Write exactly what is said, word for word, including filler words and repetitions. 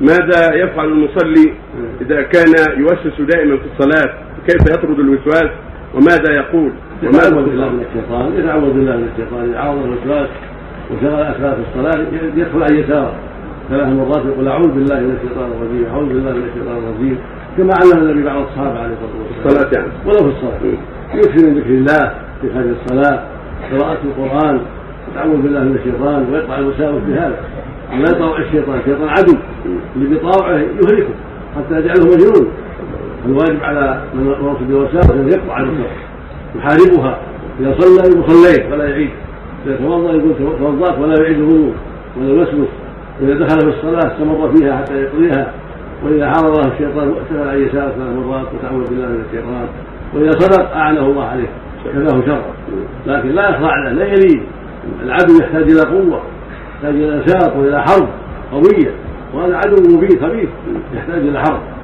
ماذا يفعل المصلي إذا كان يوسوس دائما في الصلاة؟ كيف يطرد الوسواس وماذا يقول؟ يتعوذ بالله من الشيطان، يتعوذ بالله من الشيطان، يعوض الوسواس وشغل أسرار في الصلاة، يدخل عن يساره ثلاث مرات يقول أعوذ بالله من الشيطان الرجيم، أعوذ بالله من الشيطان الرجيم، كما علم النبي بعض الصحابة عليه الصلاة والسلام. الصلاة يعني ولو في الصلاة يكثر من ذكر الله في هذه الصلاة، قراءة القرآن، يتعوذ بالله من الشيطان ويقطع الوساوس بهذا، لا يطاوع الشيطان، الشيطان عدو اللي بيطاوعه يهلكه حتى يجعله مجنون. الواجب على من وصل بالوساوس ان يقطع الوساوس يحاربها، اذا صلى يقول صليت ولا يعيد، اذا توضا يقول توضات ولا يعيد الوضوء ولا يوسوس، واذا دخل في الصلاه استمر فيها حتى يقضيها، واذا حاربه الشيطان ارتفع عن يساره ثلاث مرات وتعوذ بالله من الشيطان، واذا صدق اعانه الله عليه كفاه شر، لكن لا يخضع له، لا يلين. العدو يحتاج الى قوه، يحتاج الى نشاط والى حرب قويه، وهذا عدو مبين خبيث يحتاج الى حرب.